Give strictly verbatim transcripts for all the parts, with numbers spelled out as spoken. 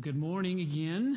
Good morning again.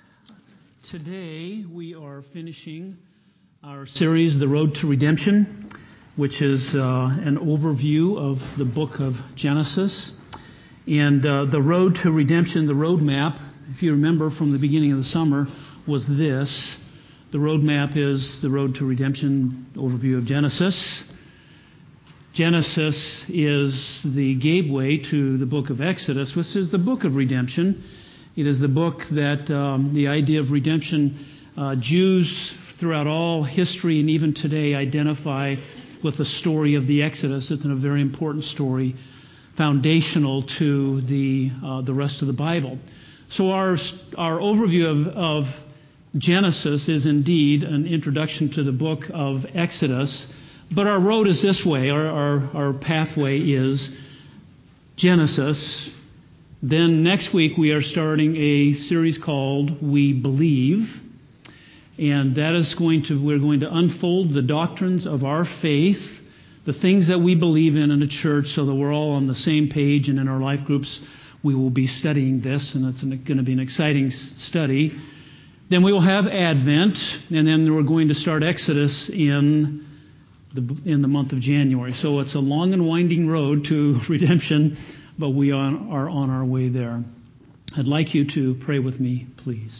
Today we are finishing our series, The Road to Redemption, which is uh, an overview of the book of Genesis. And uh, the road to redemption, the roadmap, if you remember from the beginning of the summer, was this. The roadmap is the road to redemption overview of Genesis. Genesis is the gateway to the book of Exodus, which is the book of redemption. It is the book that um, the idea of redemption, uh, Jews throughout all history and even today identify with the story of the Exodus. It's a very important story, foundational to the uh, the rest of the Bible. So our our overview of, of Genesis is indeed an introduction to the book of Exodus. But our road is this way. Our, our, our pathway is Genesis. Then next week we are starting a series called We Believe. And that is going to, we're going to unfold the doctrines of our faith, the things that we believe in in a church, so that we're all on the same page. And in our life groups we will be studying this, and it's going to be an exciting study. Then we will have Advent, and then we're going to start Exodus in The, in the month of January. So it's a long and winding road to redemption, but we are, are on our way there. I'd like you to pray with me, please.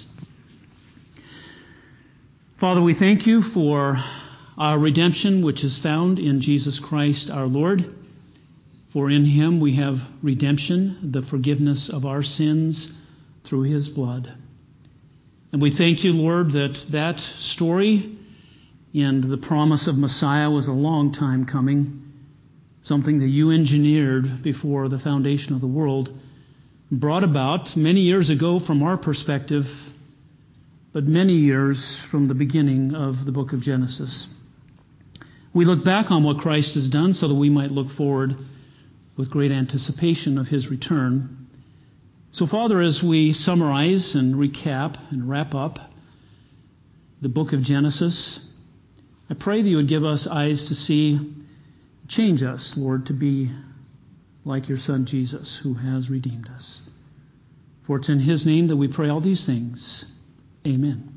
Father, we thank you for our redemption, which is found in Jesus Christ our Lord. For in him we have redemption, the forgiveness of our sins through his blood. And we thank you, Lord, that that story and the promise of Messiah was a long time coming, something that you engineered before the foundation of the world, brought about many years ago from our perspective, but many years from the beginning of the book of Genesis. We look back on what Christ has done so that we might look forward with great anticipation of his return. So, Father, as we summarize and recap and wrap up the book of Genesis, I pray that you would give us eyes to see, change us, Lord, to be like your Son Jesus, who has redeemed us. For it's in his name that we pray all these things. Amen.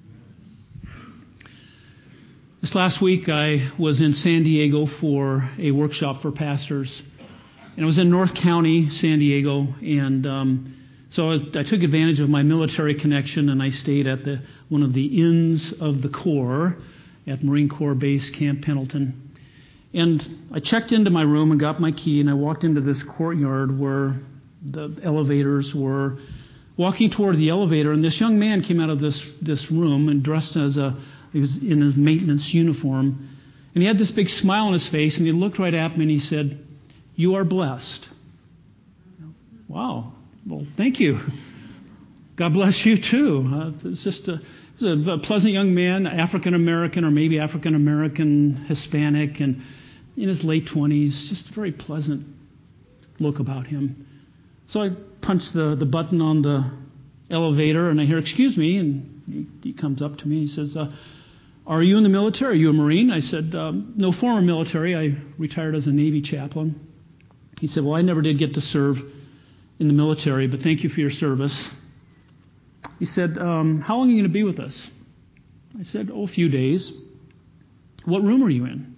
This last week I was in San Diego for a workshop for pastors. And it was in North County, San Diego. And um, so I, was, I took advantage of my military connection, and I stayed at the one of the Inns of the Corps at Marine Corps Base Camp Pendleton. And I checked into my room and got my key, and I walked into this courtyard where the elevators were. Walking toward the elevator, and this young man came out of this, this room and dressed as a, he was in his maintenance uniform. And he had this big smile on his face, and he looked right at me and he said, "You are blessed." Wow. Well, thank you. God bless you too. Uh, it's just a, He was a pleasant young man, African-American or maybe African-American, Hispanic, and in his late twenties, just a very pleasant look about him. So I punched the, the button on the elevator, and I hear, "Excuse me," and he, he comes up to me and he says, uh, "Are you in the military? Are you a Marine?" I said, um, "No, former military. I retired as a Navy chaplain." He said, "Well, I never did get to serve in the military, but thank you for your service." He said, um, "How long are you going to be with us?" I said, "Oh, a few days." "What room are you in?"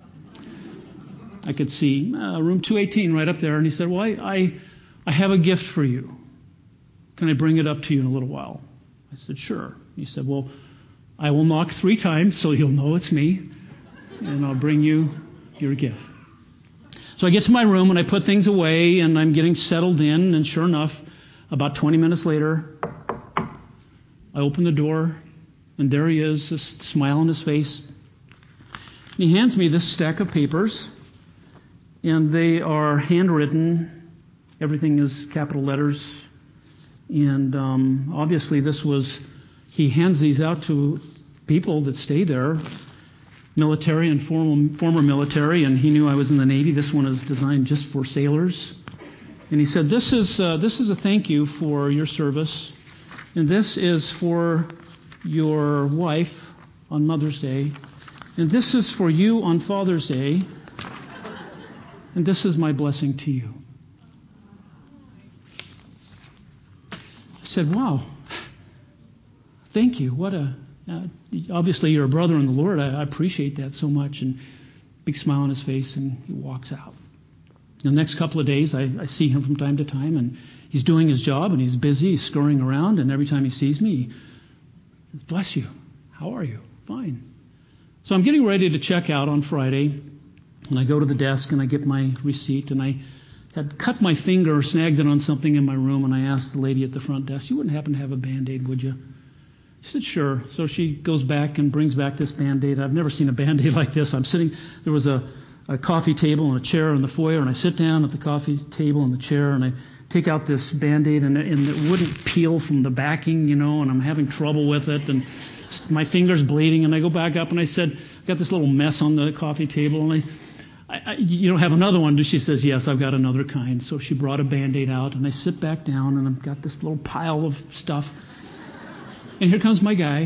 I could see uh, room two eighteen right up there. And he said, "Well, I, I, I have a gift for you. Can I bring it up to you in a little while?" I said, "Sure." He said, "Well, I will knock three times so you'll know it's me, and I'll bring you your gift." So I get to my room and I put things away and I'm getting settled in, and sure enough, about twenty minutes later, I open the door, and there he is, this smile on his face. And he hands me this stack of papers, and they are handwritten. Everything is capital letters. And um, obviously this was, he hands these out to people that stay there, military and former, former military, and he knew I was in the Navy. This one is designed just for sailors. And he said, this is uh, this is a thank you for your service. And this is for your wife on Mother's Day. And this is for you on Father's Day. And this is my blessing to you. I said, wow, thank you. What a, uh, obviously you're a brother in the Lord. I, I appreciate that so much. And big smile on his face, and he walks out. The next couple of days, I, I see him from time to time, and he's doing his job, and he's busy, he's scurrying around, and every time he sees me, he says, bless you. How are you? Fine. So I'm getting ready to check out on Friday, and I go to the desk, and I get my receipt, and I had cut my finger, snagged it on something in my room, and I asked the lady at the front desk, you wouldn't happen to have a Band-Aid, would you? She said, sure. So she goes back and brings back this Band-Aid. I've never seen a Band-Aid like this. I'm sitting, there was a, a coffee table and a chair in the foyer, and I sit down at the coffee table and the chair, and I take out this Band-Aid, and, and it wouldn't peel from the backing, you know, and I'm having trouble with it, and my finger's bleeding, and I go back up, and I said, I've got this little mess on the coffee table, and I, I, I you don't have another one? She says, yes, I've got another kind. So she brought a Band-Aid out, and I sit back down, and I've got this little pile of stuff. And here comes my guy.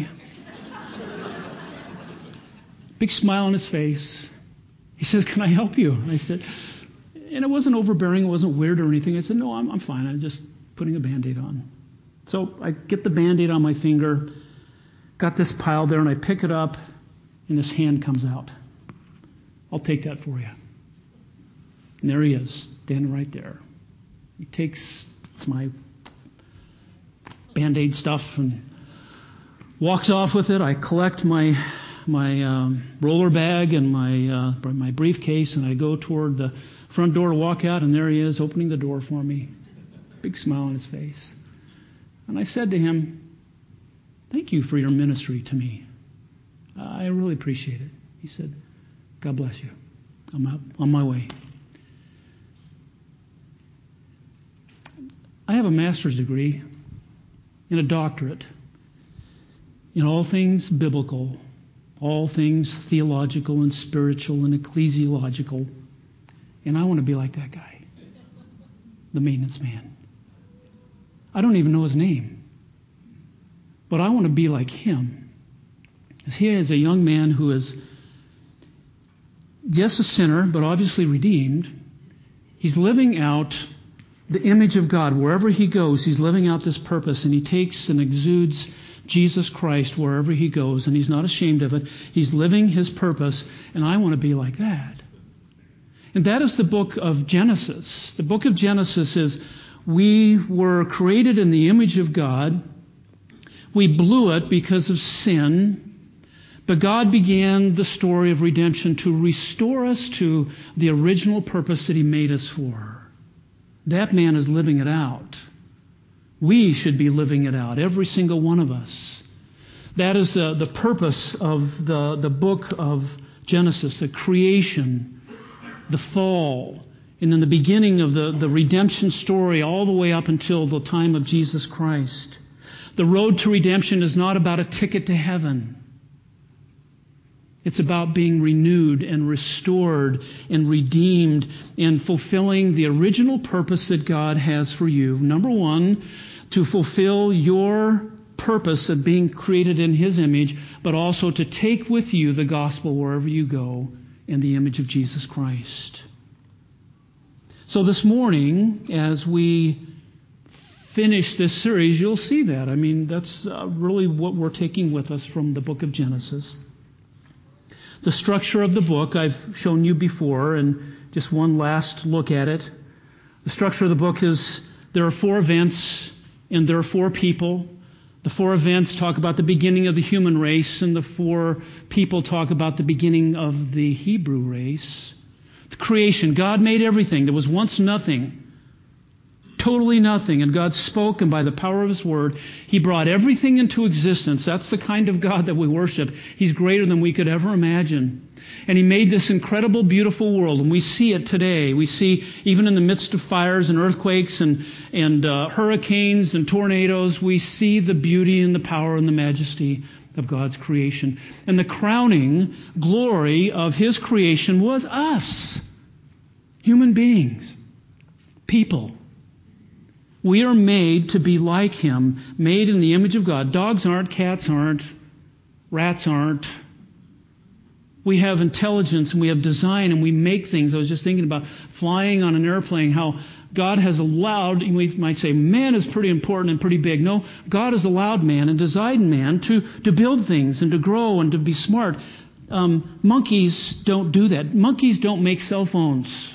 Big smile on his face. He says, can I help you? I said, and it wasn't overbearing, it wasn't weird or anything. I said, no, I'm, I'm fine. I'm just putting a Band-Aid on. So I get the Band-Aid on my finger, got this pile there, and I pick it up, and this hand comes out. I'll take that for you. And there he is, standing right there. He takes my Band-Aid stuff and walks off with it. I collect my my um, roller bag and my uh, my briefcase, and I go toward the front door to walk out, and there he is, opening the door for me. Big smile on his face. And I said to him, thank you for your ministry to me. I really appreciate it. He said, God bless you. I'm out, on my way. I have a master's degree and a doctorate in all things biblical, all things theological and spiritual and ecclesiological. And I want to be like that guy, the maintenance man. I don't even know his name, but I want to be like him. Because he is a young man who is, yes, a sinner, but obviously redeemed. He's living out the image of God. Wherever he goes, he's living out this purpose, and he takes and exudes Jesus Christ wherever he goes, and he's not ashamed of it. He's living his purpose, and I want to be like that. And that is the book of Genesis. The book of Genesis is, we were created in the image of God. We blew it because of sin, but God began the story of redemption to restore us to the original purpose that he made us for. That man is living it out. We should be living it out, every single one of us. That is the, the purpose of the, the book of Genesis, the creation, the fall, and then the beginning of the, the redemption story all the way up until the time of Jesus Christ. The road to redemption is not about a ticket to heaven. It's about being renewed and restored and redeemed and fulfilling the original purpose that God has for you. Number one, to fulfill your purpose of being created in his image, but also to take with you the gospel wherever you go in the image of Jesus Christ. So this morning, as we finish this series, you'll see that. I mean, that's uh, really what we're taking with us from the book of Genesis. The structure of the book I've shown you before, and just one last look at it. The structure of the book is, there are four events and there are four people. The four events talk about the beginning of the human race, and the four people talk about the beginning of the Hebrew race. The creation, God made everything. There was once nothing. Totally nothing. And God spoke, and by the power of his word, he brought everything into existence. That's the kind of God that we worship. He's greater than we could ever imagine. And he made this incredible, beautiful world. And we see it today. We see, even in the midst of fires and earthquakes and, and uh, hurricanes and tornadoes, we see the beauty and the power and the majesty of God's creation. And the crowning glory of his creation was us. Human beings. People. We are made to be like him, made in the image of God. Dogs aren't, cats aren't, rats aren't. We have intelligence and we have design and we make things. I was just thinking about flying on an airplane, how God has allowed, we might say man is pretty important and pretty big. No, God has allowed man and designed man to, to build things and to grow and to be smart. Um, monkeys don't do that. Monkeys don't make cell phones.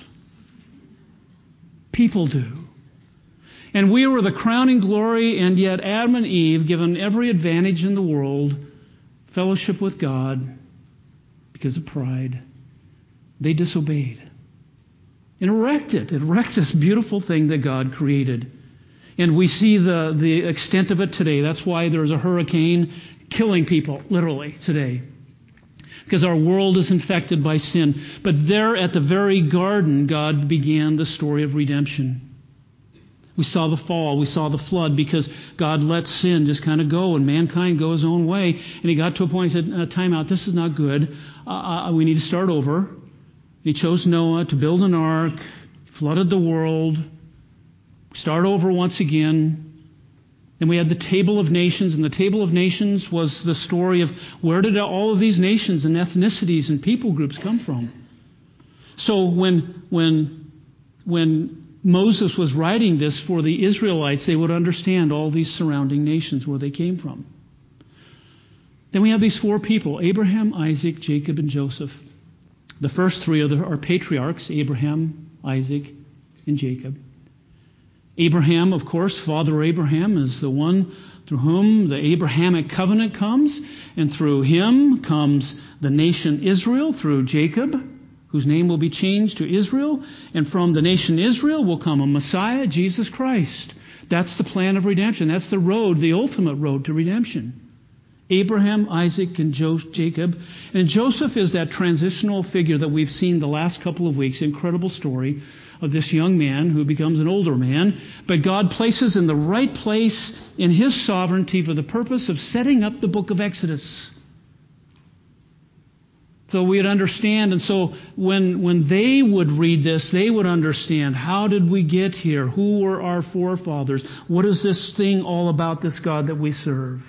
People do. And we were the crowning glory, and yet Adam and Eve, given every advantage in the world, fellowship with God, because of pride, they disobeyed. And it wrecked it. It wrecked this beautiful thing that God created. And we see the, the extent of it today. That's why there's a hurricane killing people, literally, today. Because our world is infected by sin. But there at the very garden, God began the story of redemption. We saw the fall, we saw the flood, because God let sin just kind of go and mankind go his own way. And he got to a point, he said, uh, time out, this is not good. Uh, uh, we need to start over. He chose Noah to build an ark, flooded the world, start over once again. Then we had the Table of Nations, and the Table of Nations was the story of where did all of these nations and ethnicities and people groups come from. So when when when Moses was writing this for the Israelites, they would understand all these surrounding nations, where they came from. Then we have these four people, Abraham, Isaac, Jacob, and Joseph. The first three are, the, are patriarchs, Abraham, Isaac, and Jacob. Abraham, of course, Father Abraham, is the one through whom the Abrahamic covenant comes, and through him comes the nation Israel, through Jacob, whose name will be changed to Israel, and from the nation Israel will come a Messiah, Jesus Christ. That's the plan of redemption. That's the road, the ultimate road to redemption. Abraham, Isaac, and jo- Jacob. And Joseph is that transitional figure that we've seen the last couple of weeks. Incredible story of this young man who becomes an older man. But God places in the right place in his sovereignty for the purpose of setting up the book of Exodus. So we'd understand, and so when when they would read this, they would understand, how did we get here? Who were our forefathers? What is this thing all about, this God that we serve?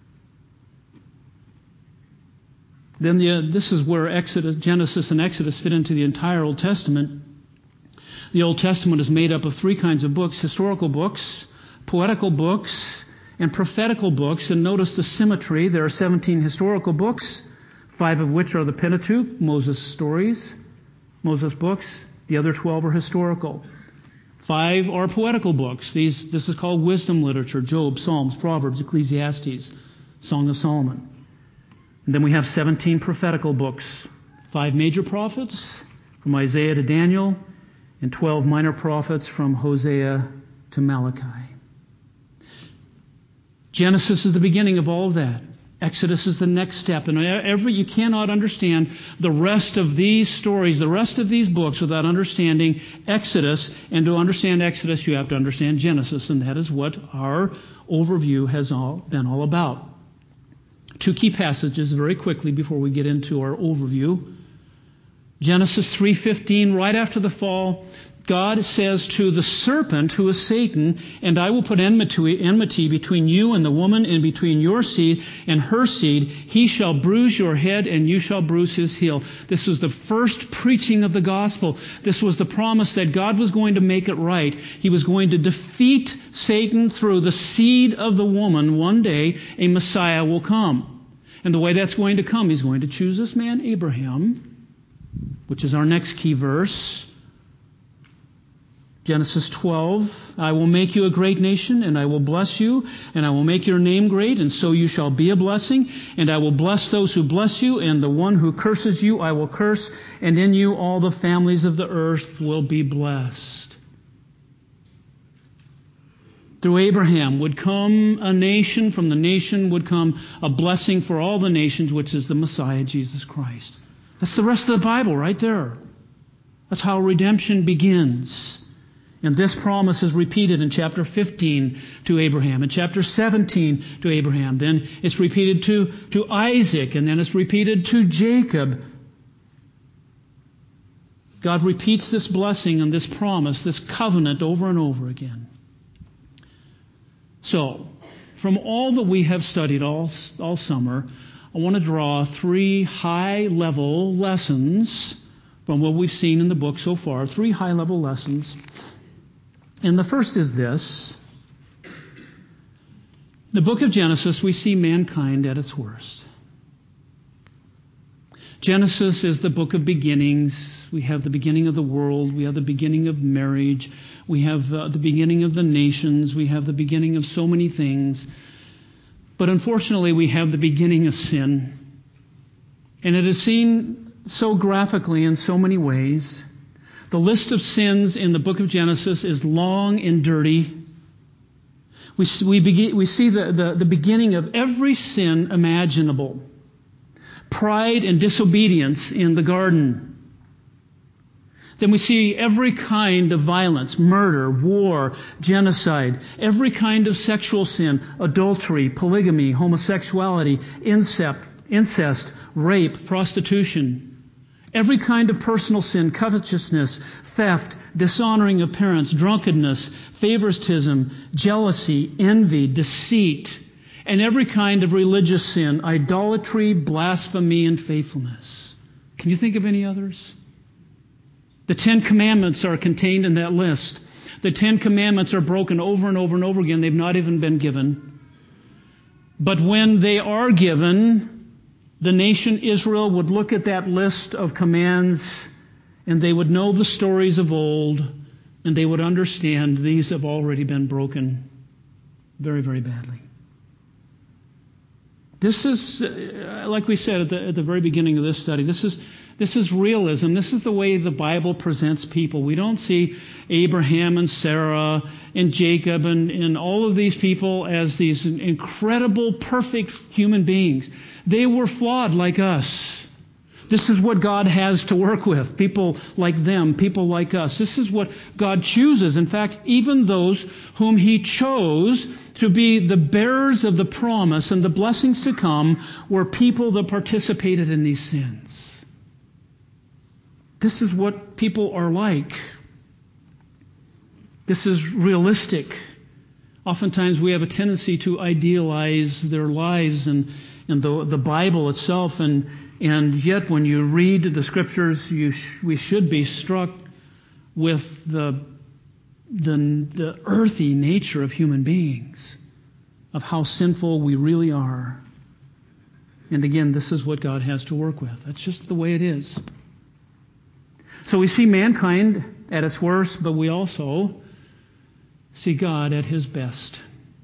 Then the, uh, this is where Exodus, Genesis and Exodus fit into the entire Old Testament. The Old Testament is made up of three kinds of books: historical books, poetical books, and prophetical books. And notice the symmetry. There are seventeen historical books, five of which are the Pentateuch, Moses' stories, Moses' books. The other twelve are historical. Five are poetical books. These, this is called wisdom literature: Job, Psalms, Proverbs, Ecclesiastes, Song of Solomon. And then we have seventeen prophetical books, five major prophets from Isaiah to Daniel, and twelve minor prophets from Hosea to Malachi. Genesis is the beginning of all of that. Exodus is the next step. And every, you cannot understand the rest of these stories, the rest of these books, without understanding Exodus. And to understand Exodus, you have to understand Genesis. And that is what our overview has all been all about. Two key passages very quickly before we get into our overview. Genesis three fifteen, right after the fall, God says to the serpent, who is Satan, "And I will put enmity, enmity between you and the woman, and between your seed and her seed. He shall bruise your head, and you shall bruise his heel." This was the first preaching of the gospel. This was the promise that God was going to make it right. He was going to defeat Satan through the seed of the woman. One day, a Messiah will come. And the way that's going to come, he's going to choose this man, Abraham, which is our next key verse. Genesis twelve, "I will make you a great nation, and I will bless you, and I will make your name great, and so you shall be a blessing. And I will bless those who bless you, and the one who curses you I will curse, and in you all the families of the earth will be blessed." Through Abraham would come a nation, from the nation would come a blessing for all the nations, which is the Messiah, Jesus Christ. That's the rest of the Bible right there. That's how redemption begins. And this promise is repeated in chapter fifteen to Abraham, in chapter seventeen to Abraham. Then it's repeated to, to Isaac, and then it's repeated to Jacob. God repeats this blessing and this promise, this covenant over and over again. So, from all that we have studied all, all summer, I want to draw three high-level lessons from what we've seen in the book so far, three high-level lessons. And the first is this. In the book of Genesis, we see mankind at its worst. Genesis is the book of beginnings. We have the beginning of the world. We have the beginning of marriage. We have uh, the beginning of the nations. We have the beginning of so many things. But unfortunately, we have the beginning of sin. And it is seen so graphically in so many ways. The list of sins in the book of Genesis is long and dirty. We, we, begin, we see the, the, the beginning of every sin imaginable. Pride and disobedience in the garden. Then we see every kind of violence, murder, war, genocide, every kind of sexual sin, adultery, polygamy, homosexuality, incest, incest, rape, prostitution. Every kind of personal sin, covetousness, theft, dishonoring of parents, drunkenness, favoritism, jealousy, envy, deceit, and every kind of religious sin, idolatry, blasphemy, and faithfulness. Can you think of any others? The Ten Commandments are contained in that list. The Ten Commandments are broken over and over and over again. They've not even been given. But when they are given, the nation Israel would look at that list of commands and they would know the stories of old and they would understand these have already been broken very, very badly. This is, uh, like we said at the, at the very beginning of this study, this is This is realism. This is the way the Bible presents people. We don't see Abraham and Sarah and Jacob and, and all of these people as these incredible, perfect human beings. They were flawed like us. This is what God has to work with. People like them, people like us. This is what God chooses. In fact, even those whom He chose to be the bearers of the promise and the blessings to come were people that participated in these sins. This is what people are like. This is realistic. Oftentimes we have a tendency to idealize their lives and, and the, the Bible itself. And, and yet when you read the Scriptures, you sh- we should be struck with the, the, the earthy nature of human beings, of how sinful we really are. And again, this is what God has to work with. That's just the way it is. So we see mankind at its worst, but we also see God at His best.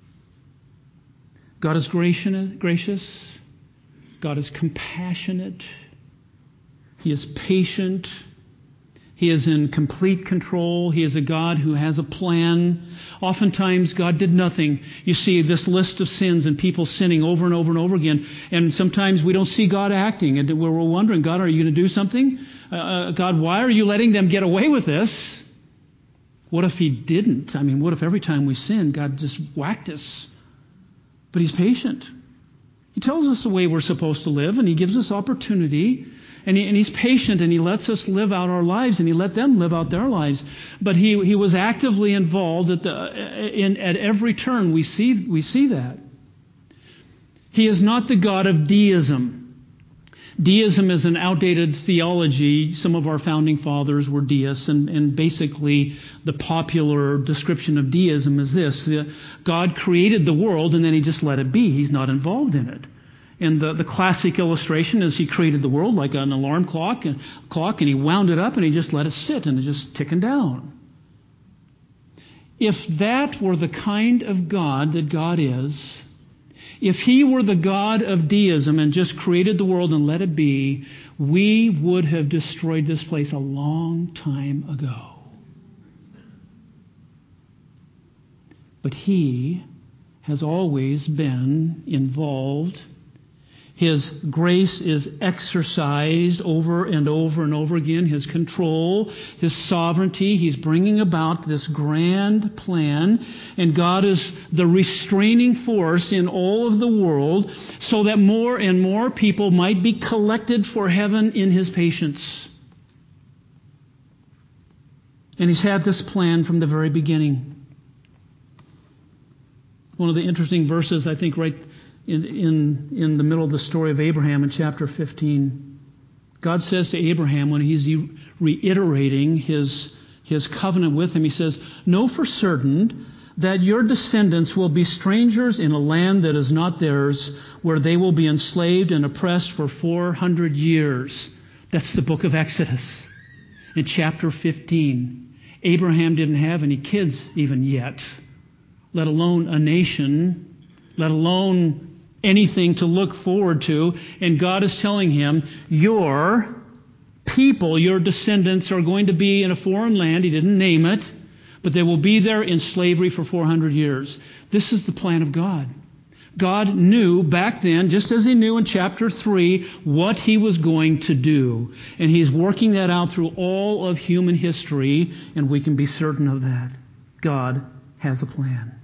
God is gracious. God is compassionate. He is patient. He is in complete control. He is a God who has a plan. Oftentimes, God did nothing. You see this list of sins and people sinning over and over and over again. And sometimes we don't see God acting. And we're wondering, God, are you going to do something? Uh, God, why are you letting them get away with this? What if He didn't? I mean, what if every time we sin, God just whacked us? But He's patient. He tells us the way we're supposed to live, and He gives us opportunity. And, he, and He's patient, and He lets us live out our lives, and He let them live out their lives. But He, he was actively involved at, the, in, at every turn. We see, we see that. He is not the God of deism. Deism is an outdated theology. Some of our founding fathers were deists, and, and basically the popular description of deism is this. God created the world, and then He just let it be. He's not involved in it. And the, the classic illustration is He created the world like an alarm clock and, clock, and He wound it up, and He just let it sit, and it's just ticking down. If that were the kind of God that God is, if He were the God of deism and just created the world and let it be, we would have destroyed this place a long time ago. But He has always been involved. His grace is exercised over and over and over again. His control, His sovereignty. He's bringing about this grand plan. And God is the restraining force in all of the world so that more and more people might be collected for heaven in His patience. And He's had this plan from the very beginning. One of the interesting verses, I think, right in, in, in the middle of the story of Abraham in chapter fifteen. God says to Abraham when he's reiterating his, his covenant with him, he says, "Know for certain that your descendants will be strangers in a land that is not theirs, where they will be enslaved and oppressed for four hundred years. That's the book of Exodus. In chapter fifteen, Abraham didn't have any kids even yet, let alone a nation, let alone anything to look forward to. And God is telling him, your people, your descendants are going to be in a foreign land. He didn't name it, but they will be there in slavery for four hundred years. This is the plan of God. God knew back then, just as he knew in chapter three, what he was going to do. And he's working that out through all of human history, and we can be certain of that. God has a plan.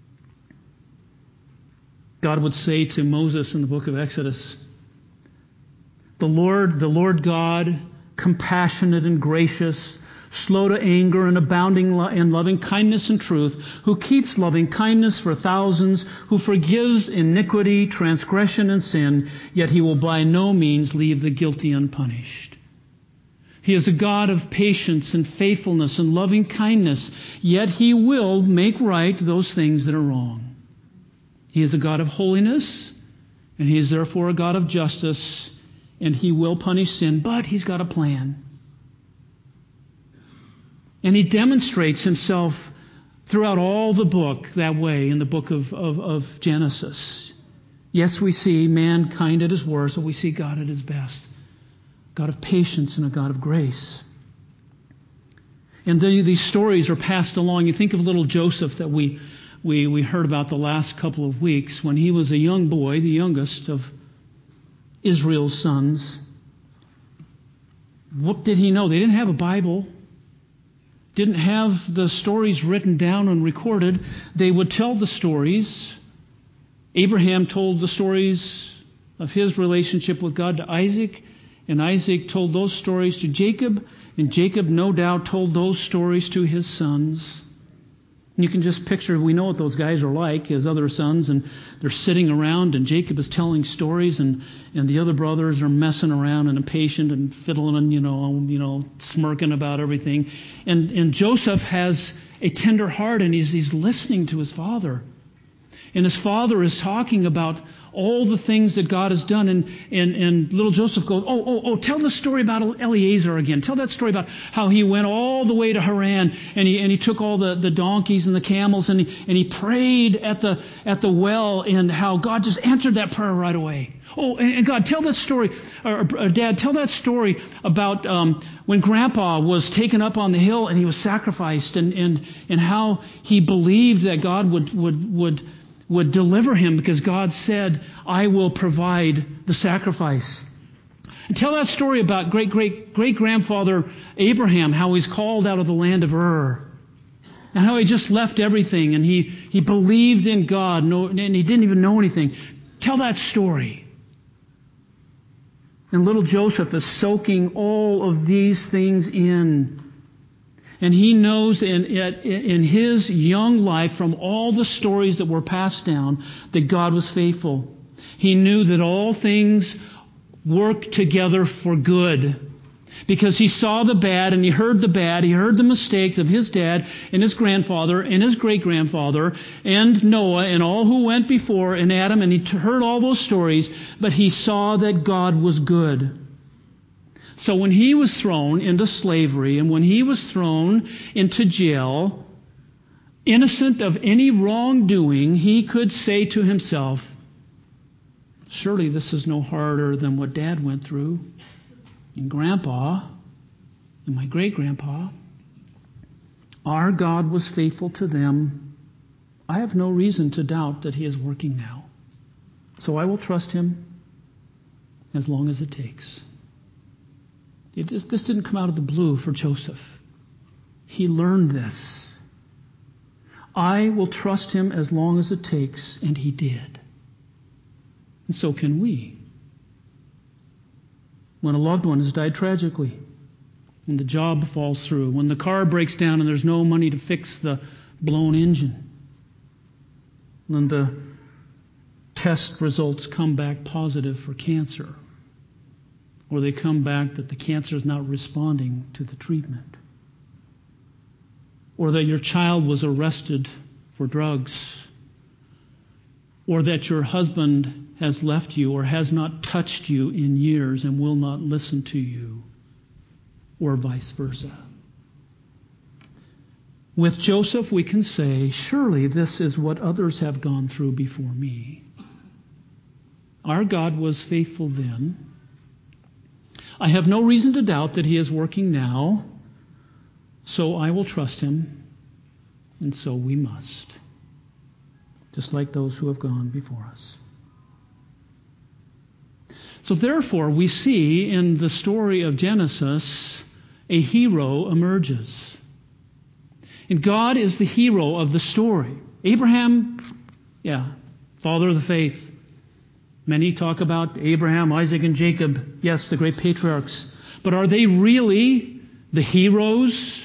God would say to Moses in the book of Exodus, The Lord, the Lord God, compassionate and gracious, slow to anger and abounding in loving kindness and truth, who keeps loving kindness for thousands, who forgives iniquity, transgression, and sin, yet he will by no means leave the guilty unpunished. He is a God of patience and faithfulness and loving kindness, yet he will make right those things that are wrong. He is a God of holiness, and he is therefore a God of justice, and he will punish sin, but he's got a plan. And he demonstrates himself throughout all the book that way in the book of, of, of Genesis. Yes, we see mankind at his worst, but we see God at his best. God of patience and a God of grace. And the, these stories are passed along. You think of little Joseph that we, we, we heard about the last couple of weeks when he was a young boy, the youngest of Israel's sons. What did he know? They didn't have a Bible. Didn't have the stories written down and recorded. They would tell the stories. Abraham told the stories of his relationship with God to Isaac, and Isaac told those stories to Jacob, and Jacob no doubt told those stories to his sons. And you can just picture, we know what those guys are like, his other sons, and they're sitting around, and Jacob is telling stories, and, and the other brothers are messing around and impatient and fiddling and, you know, you know, smirking about everything. And, and Joseph has a tender heart, and he's, he's listening to his father. And his father is talking about all the things that God has done. And, and, and little Joseph goes, oh, oh, oh, tell the story about Eliezer again. Tell that story about how he went all the way to Haran, and he and he took all the, the donkeys and the camels, and he, and he prayed at the at the well, and how God just answered that prayer right away. Oh, and, and God, tell that story, or, or Dad, tell that story about um, when Grandpa was taken up on the hill and he was sacrificed, and, and, and how he believed that God would would would would deliver him because God said, I will provide the sacrifice. And tell that story about great, great, great grandfather Abraham, how he's called out of the land of Ur, and how he just left everything and he, he believed in God, and he didn't even know anything. Tell that story. And little Joseph is soaking all of these things in. And he knows in, in his young life, from all the stories that were passed down, that God was faithful. He knew that all things work together for good. Because he saw the bad and he heard the bad. He heard the mistakes of his dad and his grandfather and his great-grandfather and Noah and all who went before, and Adam. And he heard all those stories. But he saw that God was good. So when he was thrown into slavery and when he was thrown into jail, innocent of any wrongdoing, he could say to himself, surely this is no harder than what Dad went through, and Grandpa, and my great-grandpa. Our God was faithful to them. I have no reason to doubt that he is working now. So I will trust him as long as it takes. It just, this didn't come out of the blue for Joseph. He learned this. I will trust him as long as it takes, and he did. And so can we. When a loved one has died tragically, when the job falls through, when the car breaks down and there's no money to fix the blown engine, when the test results come back positive for cancer, or they come back that the cancer is not responding to the treatment, or that your child was arrested for drugs, or that your husband has left you or has not touched you in years and will not listen to you, or vice versa. With Joseph, we can say, surely this is what others have gone through before me. Our God was faithful then. I have no reason to doubt that he is working now, so I will trust him, and so we must, just like those who have gone before us. So therefore, we see in the story of Genesis, a hero emerges. And God is the hero of the story. Abraham, yeah, father of the faith. Many talk about Abraham, Isaac, and Jacob. Yes, the great patriarchs. But are they really the heroes?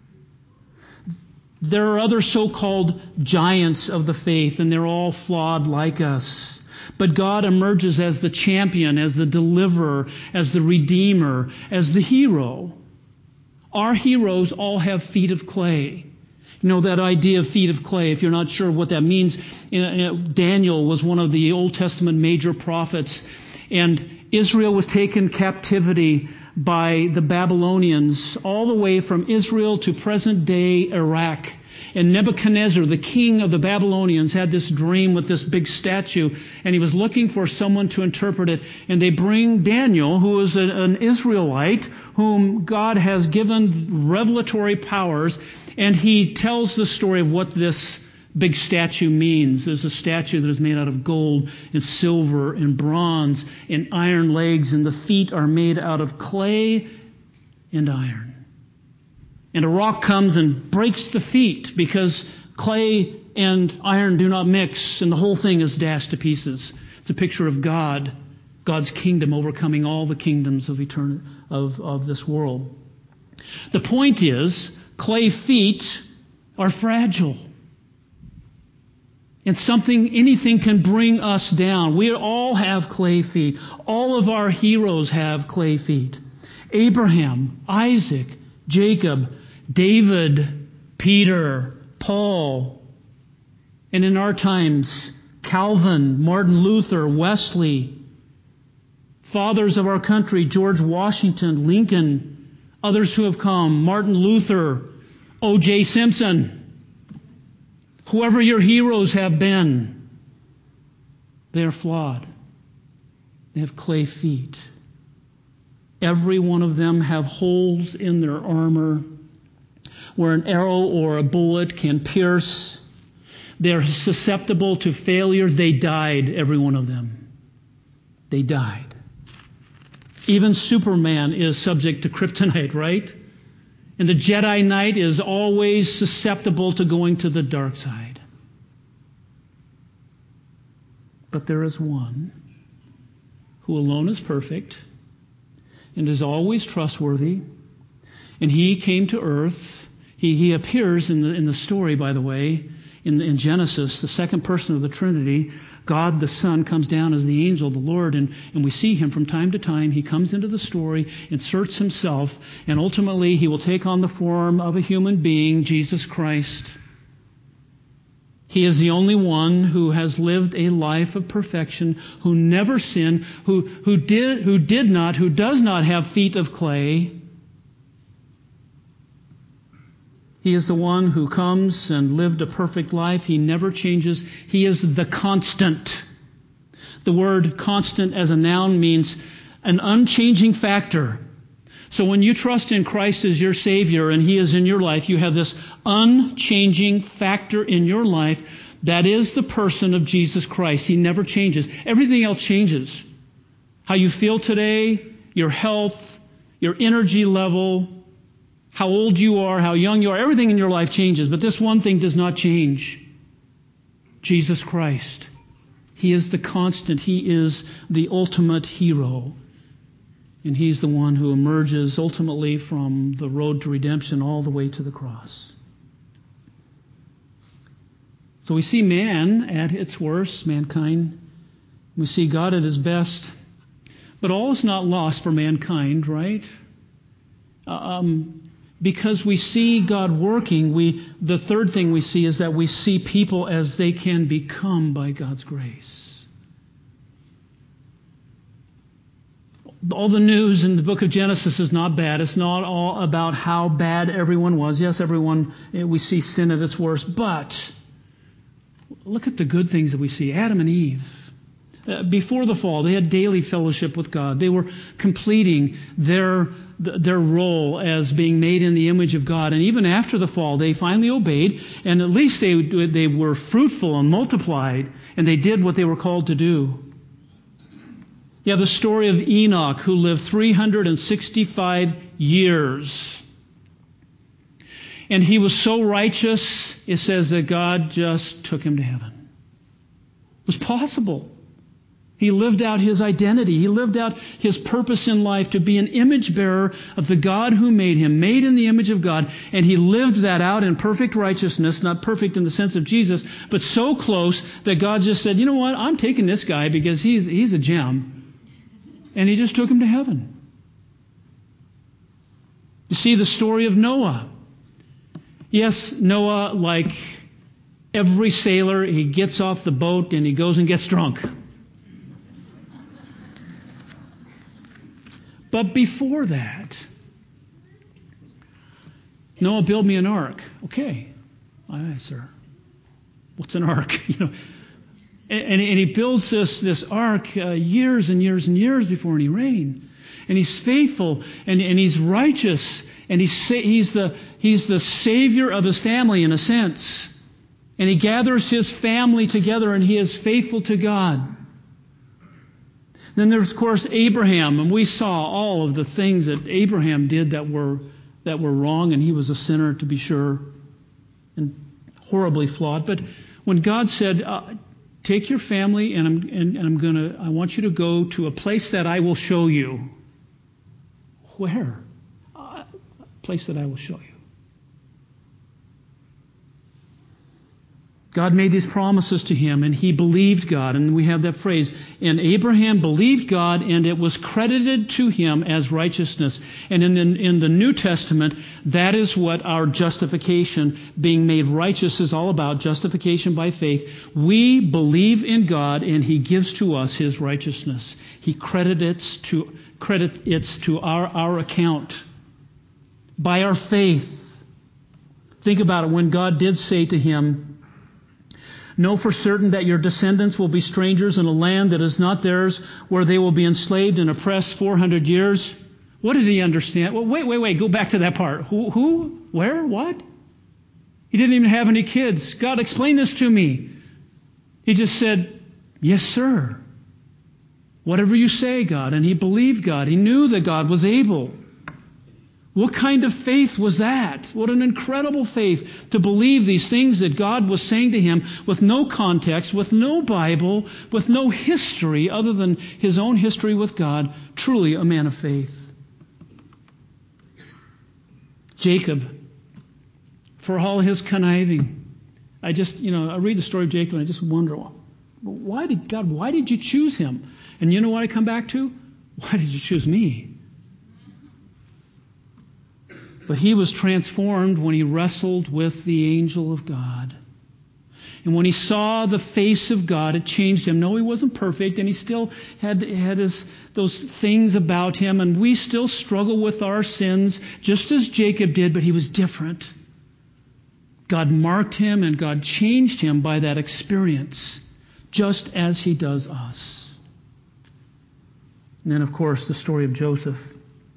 There are other so-called giants of the faith, and they're all flawed like us. But God emerges as the champion, as the deliverer, as the redeemer, as the hero. Our heroes all have feet of clay. You know that idea of feet of clay, if you're not sure what that means. Daniel was one of the Old Testament major prophets, and Israel was taken captivity by the Babylonians all the way from Israel to present-day Iraq. And Nebuchadnezzar, the king of the Babylonians, had this dream with this big statue, and he was looking for someone to interpret it. And they bring Daniel, who is a, an Israelite, whom God has given revelatory powers, and he tells the story of what this big statue means. There's a statue that is made out of gold and silver and bronze and iron legs, and the feet are made out of clay and iron. And a rock comes and breaks the feet because clay and iron do not mix, and the whole thing is dashed to pieces. It's a picture of God, God's kingdom overcoming all the kingdoms of eternity of, of this world. The point is, clay feet are fragile. And something, anything can bring us down. We all have clay feet. All of our heroes have clay feet. Abraham, Isaac, Jacob, David, Peter, Paul, and in our times, Calvin, Martin Luther, Wesley, fathers of our country, George Washington, Lincoln, others who have come, Martin Luther, O J Simpson, whoever your heroes have been, they are flawed. They have clay feet. Every one of them have holes in their armor where an arrow or a bullet can pierce. They're susceptible to failure. They died, every one of them. They died. Even Superman is subject to kryptonite, right? And the Jedi Knight is always susceptible to going to the dark side. But there is one who alone is perfect and is always trustworthy. And he came to earth. He, he appears in the, in the story, by the way, in, in Genesis, the second person of the Trinity. God the Son comes down as the angel of the Lord, and, and we see him from time to time. He comes into the story, inserts himself, and ultimately he will take on the form of a human being, Jesus Christ. He is the only one who has lived a life of perfection, who never sinned, who, who did, who did not, who does not have feet of clay. He is the one who comes and lived a perfect life. He never changes. He is the constant. The word constant as a noun means an unchanging factor. So when you trust in Christ as your Savior and He is in your life, you have this unchanging factor in your life. That is the person of Jesus Christ. He never changes. Everything else changes. How you feel today, your health, your energy level, how old you are, how young you are, everything in your life changes. But this one thing does not change. Jesus Christ. He is the constant. He is the ultimate hero. And He's the one who emerges ultimately from the road to redemption all the way to the cross. So we see man at its worst, mankind, We see God at his best. But all is not lost for mankind, right? Um, because we see God working, we the third thing we see is that we see people as they can become by God's grace. All the news in the book of Genesis is not bad. It's not all about how bad everyone was. Yes, everyone, we see sin at its worst. But look at the good things that we see. Adam and Eve. Uh, before the fall, they had daily fellowship with God. They were completing their their role as being made in the image of God. And even after the fall, they finally obeyed. And at least they they were fruitful and multiplied. And they did what they were called to do. You have the story of Enoch, who lived three hundred sixty-five years. And he was so righteous, it says that God just took him to heaven. It was possible. He lived out his identity. He lived out his purpose in life to be an image bearer of the God who made him, made in the image of God. And he lived that out in perfect righteousness, not perfect in the sense of Jesus, but so close that God just said, you know what, I'm taking this guy because he's he's a gem. And he just took him to heaven. You see the story of Noah. Yes, Noah, like every sailor, he gets off the boat and he goes and gets drunk. But before that, Noah, build me an ark. Okay. Aye, aye, sir. What's an ark? You know. And, and he builds this, this ark uh, years and years and years before any rain. And he's faithful and, and he's righteous. And he's, sa- he's, the, he's the savior of his family in a sense. And he gathers his family together and he is faithful to God. Then there's, of course, Abraham. And we saw all of the things that Abraham did that were, that were wrong. And he was a sinner, to be sure. And horribly flawed. But when God said, uh, take your family and I'm and, and I'm gonna I want you to go to a place that I will show you. Where? Uh, a place that I will show you. God made these promises to him and he believed God. And we have that phrase, and Abraham believed God and it was credited to him as righteousness. And in the, in the New Testament, that is what our justification, being made righteous, is all about, justification by faith. We believe in God and he gives to us his righteousness. He credits to credit it's to our, our account by our faith. Think about it. When God did say to him, know for certain that your descendants will be strangers in a land that is not theirs, where they will be enslaved and oppressed four hundred years. What did he understand? Well, wait, wait, wait. Go back to that part. Who? Who? Where? What? He didn't even have any kids. God, explain this to me. He just said, yes, sir. Whatever you say, God. And he believed God. He knew that God was able. What kind of faith was that? What an incredible faith to believe these things that God was saying to him with no context, with no Bible, with no history other than his own history with God. Truly a man of faith. Jacob, for all his conniving, I just, you know, I read the story of Jacob and I just wonder, why did God, why did you choose him? And you know what I come back to? Why did you choose me? But he was transformed when he wrestled with the angel of God. And when he saw the face of God, it changed him. No, he wasn't perfect, and he still had, had his, those things about him, and we still struggle with our sins, just as Jacob did, but he was different. God marked him, and God changed him by that experience, just as he does us. And then, of course, the story of Joseph.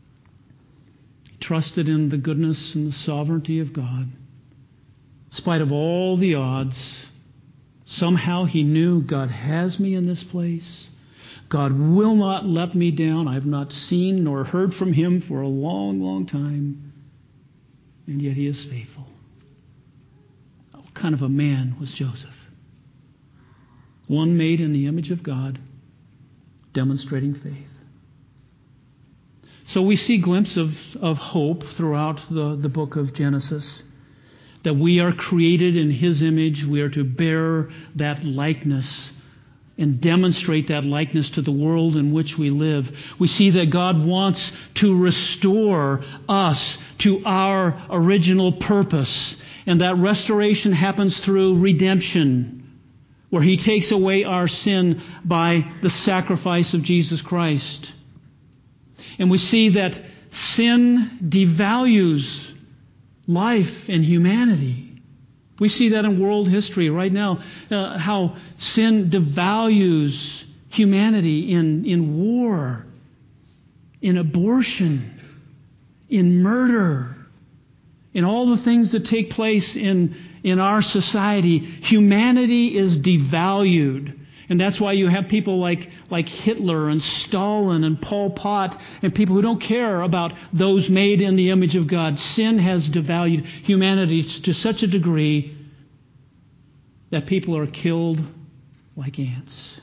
Trusted in the goodness and the sovereignty of God. In spite of all the odds, somehow he knew God has me in this place. God will not let me down. I have not seen nor heard from him for a long, long time. And yet he is faithful. What kind of a man was Joseph? One made in the image of God, demonstrating faith. So we see glimpses of, of hope throughout the, the book of Genesis, that we are created in his image. We are to bear that likeness and demonstrate that likeness to the world in which we live. We see that God wants to restore us to our original purpose. And that restoration happens through redemption, where He takes away our sin by the sacrifice of Jesus Christ. And we see that sin devalues life and humanity. We see that in world history right now, uh, how sin devalues humanity in, in war, in abortion, in murder, in all the things that take place in, in our society. Humanity is devalued. And that's why you have people like, like Hitler and Stalin and Pol Pot and people who don't care about those made in the image of God. Sin has devalued humanity to such a degree that people are killed like ants.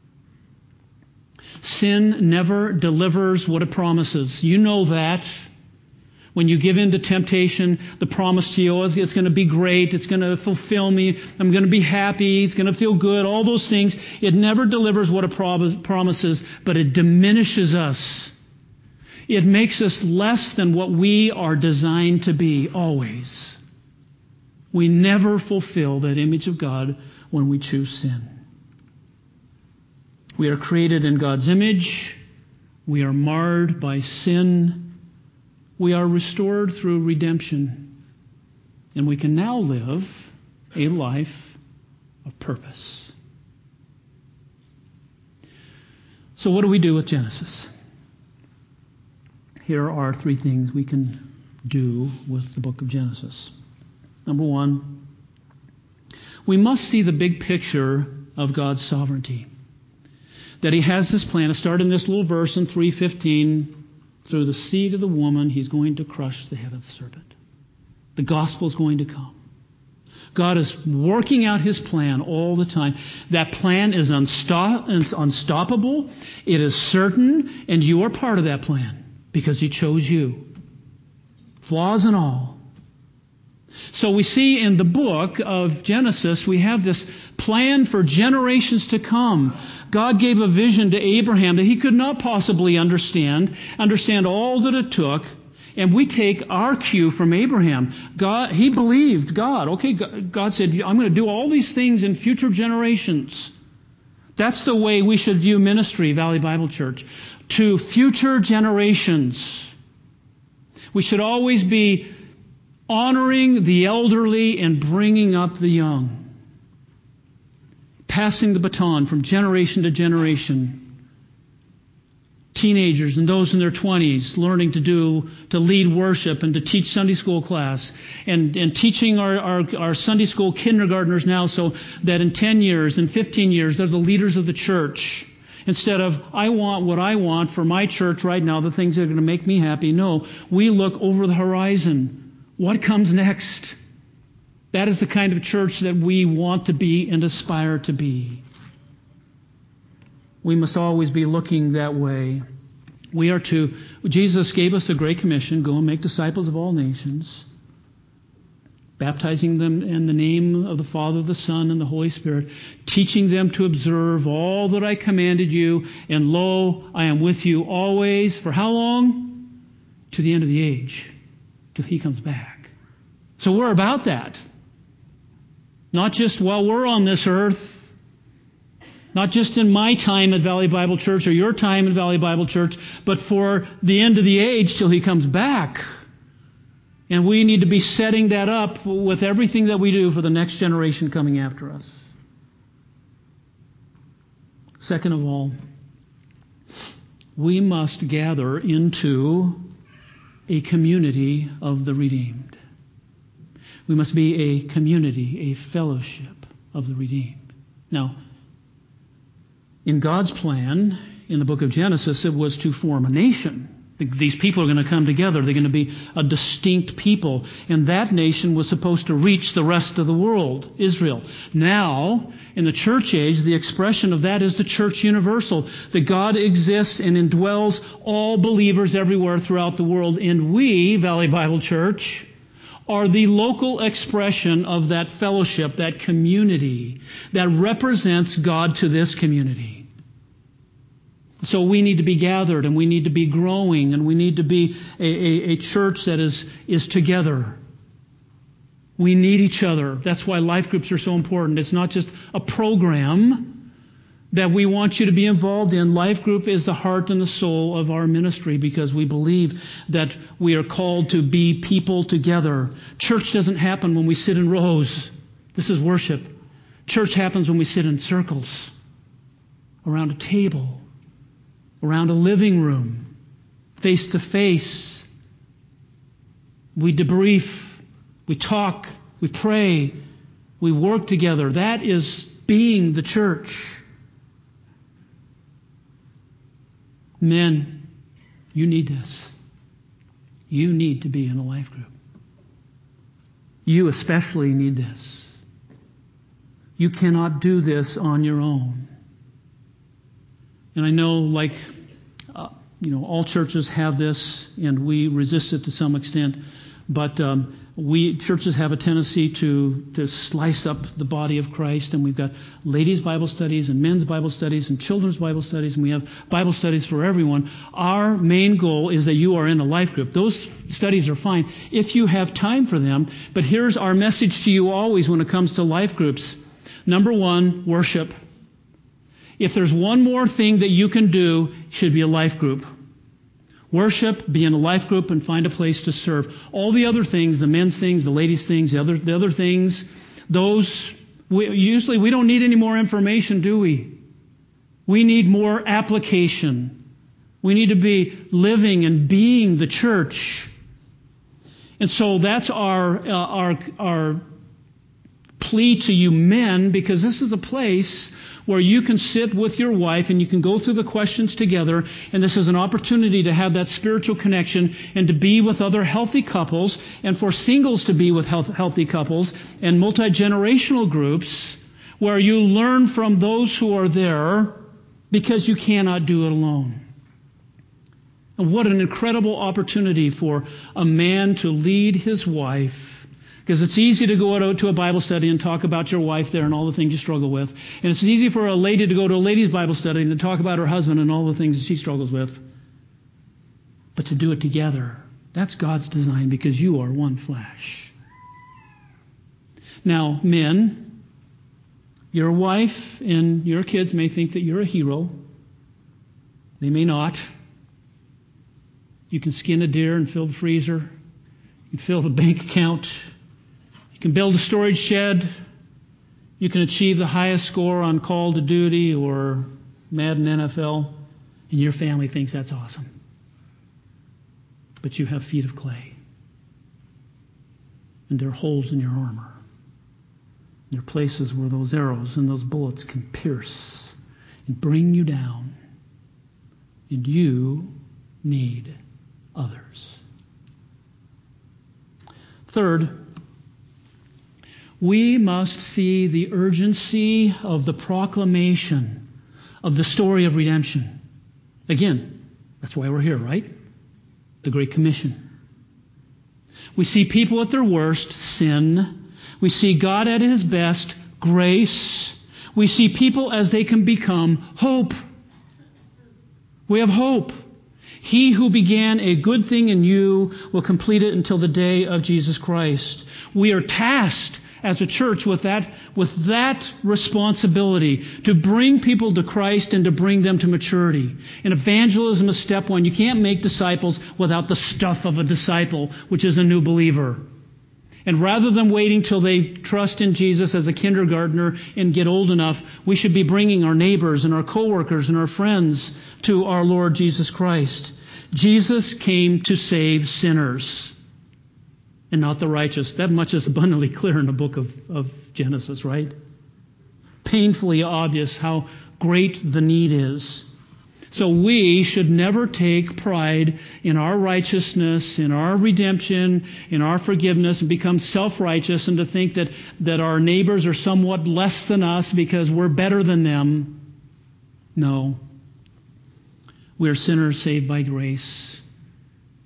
Sin never delivers what it promises. You know that. When you give in to temptation, the promise to you is it's going to be great, it's going to fulfill me, I'm going to be happy, it's going to feel good, all those things. It never delivers what it promises, but it diminishes us. It makes us less than what we are designed to be, always. We never fulfill that image of God when we choose sin. We are created in God's image. We are marred by sin. We are restored through redemption, and we can now live a life of purpose. So what do we do with Genesis? Here are three things we can do with the book of Genesis. Number one, we must see the big picture of God's sovereignty. That He has this plan. It started in this little verse in three fifteen. Through the seed of the woman, He's going to crush the head of the serpent. The gospel is going to come. God is working out His plan all the time. That plan is unstop- it's unstoppable. It is certain, and you are part of that plan because He chose you. Flaws and all. So we see in the book of Genesis, we have this plan for generations to come. God gave a vision to Abraham that he could not possibly understand, understand all that it took. And we take our cue from Abraham. God, he believed God. Okay, God said, I'm going to do all these things in future generations. That's the way we should view ministry, Valley Bible Church. To future generations. We should always be honoring the elderly and bringing up the young. Passing the baton from generation to generation. Teenagers and those in their twenties learning to do, to lead worship and to teach Sunday school class. And, and teaching our, our, our Sunday school kindergartners now so that in ten years, in fifteen years, they're the leaders of the church. Instead of, I want what I want for my church right now, the things that are going to make me happy. No, we look over the horizon. What comes next? That is the kind of church that we want to be and aspire to be. We must always be looking that way. We are to, Jesus gave us a great commission, go and make disciples of all nations, baptizing them in the name of the Father, the Son, and the Holy Spirit, teaching them to observe all that I commanded you, and lo, I am with you always, for how long? To the end of the age, till He comes back. So we're about that. Not just while we're on this earth, not just in my time at Valley Bible Church or your time at Valley Bible Church, but for the end of the age till He comes back. And we need to be setting that up with everything that we do for the next generation coming after us. Second of all, we must gather into a community of the redeemed. We must be a community, a fellowship of the redeemed. Now, in God's plan, in the book of Genesis, it was to form a nation. These people are going to come together. They're going to be a distinct people. And that nation was supposed to reach the rest of the world, Israel. Now, in the church age, the expression of that is the church universal. That God exists and indwells all believers everywhere throughout the world. And we, Valley Bible Church, are the local expression of that fellowship, that community that represents God to this community. So we need to be gathered, and we need to be growing, and we need to be a, a, a church that is, is together. We need each other. That's why life groups are so important. It's not just a program that we want you to be involved in. Life group is the heart and the soul of our ministry, because we believe that we are called to be people together. Church doesn't happen when we sit in rows. This is worship. Church happens when we sit in circles, around a table, around a living room, face to face. We debrief, we talk, we pray, we work together. That is being the church. Men, you need this. You need to be in a life group. You especially need this. You cannot do this on your own. And I know, like, uh, you know, all churches have this, and we resist it to some extent. But um, we churches have a tendency to to slice up the body of Christ, and we've got ladies' Bible studies and men's Bible studies and children's Bible studies, and we have Bible studies for everyone. Our main goal is that you are in a life group. Those studies are fine if you have time for them. But here's our message to you always when it comes to life groups. Number one, worship. If there's one more thing that you can do, it should be a life group. Worship, be in a life group, and find a place to serve. All the other things, the men's things, the ladies' things, the other the other things, those, we, usually we don't need any more information, do we? We need more application. We need to be living and being the church. And so that's our uh, our our plea to you men, because this is a place where you can sit with your wife and you can go through the questions together, and this is an opportunity to have that spiritual connection and to be with other healthy couples, and for singles to be with health, healthy couples, and multi-generational groups where you learn from those who are there, because you cannot do it alone. And what an incredible opportunity for a man to lead his wife. Because it's easy to go out to a Bible study and talk about your wife there and all the things you struggle with. And it's easy for a lady to go to a ladies' Bible study and to talk about her husband and all the things that she struggles with. But to do it together, that's God's design, because you are one flesh. Now, men, your wife and your kids may think that you're a hero. They may not. You can skin a deer and fill the freezer. You can fill the bank account. You can build a storage shed. You can achieve the highest score on Call to Duty or Madden N F L, and your family thinks that's awesome. But you have feet of clay, and there are holes in your armor. There are places where those arrows and those bullets can pierce and bring you down, and you need others. Third, we must see the urgency of the proclamation of the story of redemption. Again, that's why we're here, right? The Great Commission. We see people at their worst, sin. We see God at His best, grace. We see people as they can become, hope. We have hope. He who began a good thing in you will complete it until the day of Jesus Christ. We are tasked as a church with that, with that responsibility to bring people to Christ and to bring them to maturity. And evangelism is step one. You can't make disciples without the stuff of a disciple, which is a new believer. And rather than waiting till they trust in Jesus as a kindergartner and get old enough, we should be bringing our neighbors and our coworkers and our friends to our Lord Jesus Christ. Jesus came to save sinners and not the righteous. That much is abundantly clear in the book of, of Genesis, right? Painfully obvious how great the need is. So we should never take pride in our righteousness, in our redemption, in our forgiveness, and become self-righteous, and to think that, that our neighbors are somewhat less than us because we're better than them. No. We are sinners saved by grace.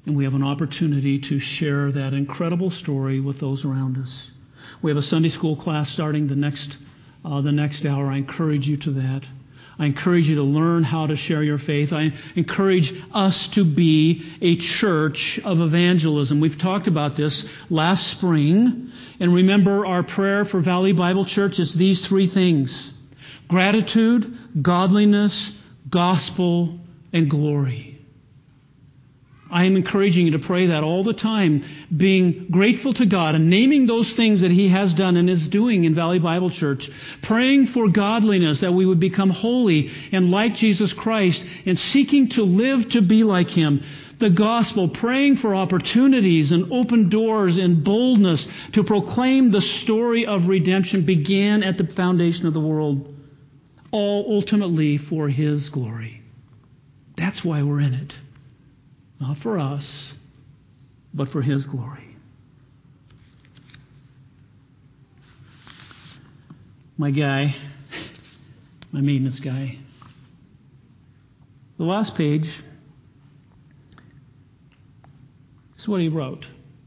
And we have an opportunity to share that incredible story with those around us. We have a Sunday school class starting the next uh, the next hour. I encourage you to that. I encourage you to learn how to share your faith. I encourage us to be a church of evangelism. We've talked about this last spring. And remember, our prayer for Valley Bible Church is these three things: gratitude, godliness, gospel, and glory. I am encouraging you to pray that all the time, being grateful to God and naming those things that He has done and is doing in Valley Bible Church. Praying for godliness, that we would become holy and like Jesus Christ, and seeking to live to be like Him. The gospel, praying for opportunities and open doors and boldness to proclaim the story of redemption began at the foundation of the world, all ultimately for His glory. That's why we're in it. Not for us, but for His glory. My guy, my maintenance guy, the last page is what he wrote.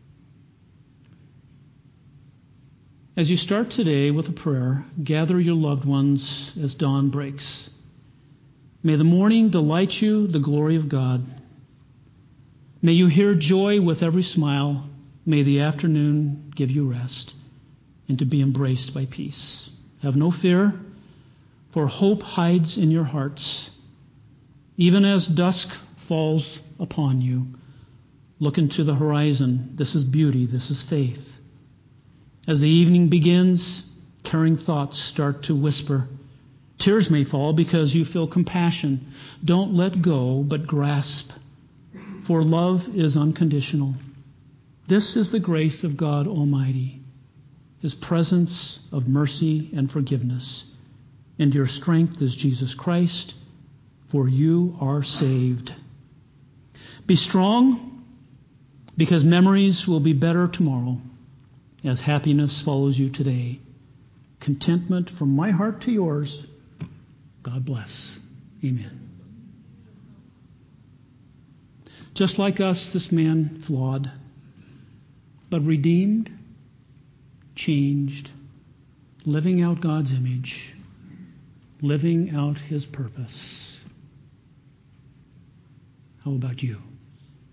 As you start today with a prayer, gather your loved ones as dawn breaks. May the morning delight you, the glory of God. May you hear joy with every smile. May the afternoon give you rest and to be embraced by peace. Have no fear, for hope hides in your hearts. Even as dusk falls upon you, look into the horizon. This is beauty. This is faith. As the evening begins, caring thoughts start to whisper. Tears may fall because you feel compassion. Don't let go, but grasp. For love is unconditional. This is the grace of God Almighty, His presence of mercy and forgiveness. And your strength is Jesus Christ, for you are saved. Be strong, because memories will be better tomorrow, as happiness follows you today. Contentment from my heart to yours. God bless. Amen. Just like us, this man flawed, but redeemed, changed, living out God's image, living out His purpose. How about you?